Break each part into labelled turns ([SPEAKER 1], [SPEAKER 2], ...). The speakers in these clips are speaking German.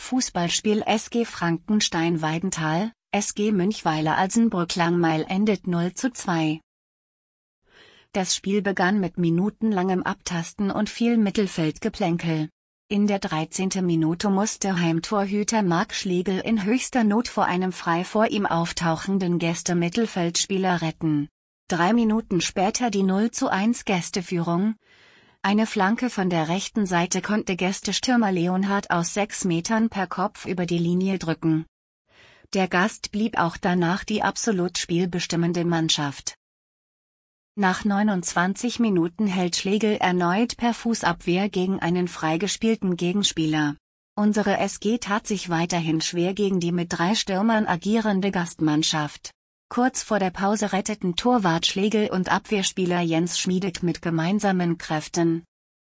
[SPEAKER 1] Fußballspiel SG Frankenstein-Weidenthal, SG Münchweiler-Alsenbrück-Langmeil endet 0:2. Das Spiel begann mit minutenlangem Abtasten und viel Mittelfeldgeplänkel. In der 13. Minute musste Heimtorhüter Marc Schlegel in höchster Not vor einem frei vor ihm auftauchenden Gäste-Mittelfeldspieler retten. 3 Minuten später die 0:1 Gästeführung. Eine Flanke von der rechten Seite konnte Gästestürmer Leonhard aus 6 Metern per Kopf über die Linie drücken. Der Gast blieb auch danach die absolut spielbestimmende Mannschaft. Nach 29 Minuten hält Schlegel erneut per Fußabwehr gegen einen freigespielten Gegenspieler. Unsere SG tat sich weiterhin schwer gegen die mit 3 Stürmern agierende Gastmannschaft. Kurz vor der Pause retteten Torwart Schlegel und Abwehrspieler Jens Schmiedek mit gemeinsamen Kräften.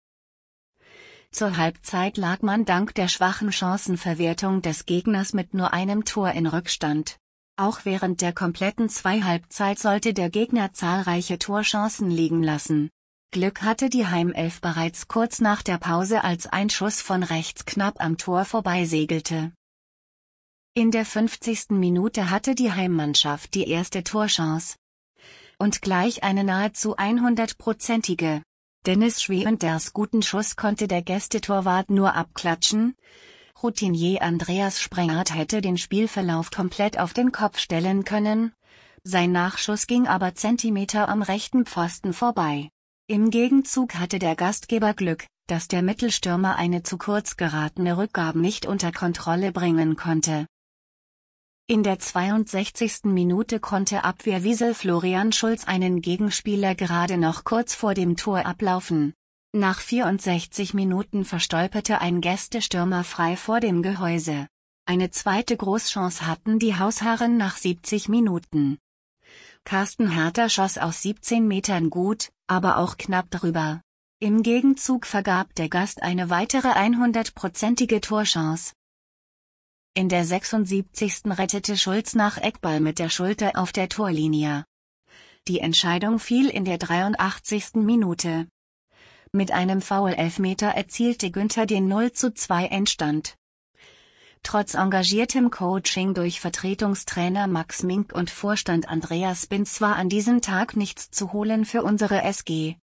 [SPEAKER 1] Zur Halbzeit lag man dank der schwachen Chancenverwertung des Gegners mit nur einem Tor in Rückstand. Auch während der kompletten Halbzeit sollte der Gegner zahlreiche Torchancen liegen lassen. Glück hatte die Heimelf bereits kurz nach der Pause, als ein Schuss von rechts knapp am Tor vorbeisegelte. In der 50. Minute hatte die Heimmannschaft die erste Torchance. Und gleich eine nahezu 100-prozentige. Dennis Schwenders guten Schuss konnte der Gästetorwart nur abklatschen. Routinier Andreas Sprenghardt hätte den Spielverlauf komplett auf den Kopf stellen können. Sein Nachschuss ging aber Zentimeter am rechten Pfosten vorbei. Im Gegenzug hatte der Gastgeber Glück, dass der Mittelstürmer eine zu kurz geratene Rückgabe nicht unter Kontrolle bringen konnte. In der 62. Minute konnte Abwehrwiesel Florian Schulz einen Gegenspieler gerade noch kurz vor dem Tor ablaufen. Nach 64 Minuten verstolperte ein Gästestürmer frei vor dem Gehäuse. Eine zweite Großchance hatten die Hausherren nach 70 Minuten. Carsten Herter schoss aus 17 Metern gut, aber auch knapp drüber. Im Gegenzug vergab der Gast eine weitere 100-prozentige Torchance. In der 76. rettete Schulz nach Eckball mit der Schulter auf der Torlinie. Die Entscheidung fiel in der 83. Minute. Mit einem Foul-Elfmeter erzielte Günther den 0:2 Endstand. Trotz engagiertem Coaching durch Vertretungstrainer Max Mink und Vorstand Andreas Binz war an diesem Tag nichts zu holen für unsere SG.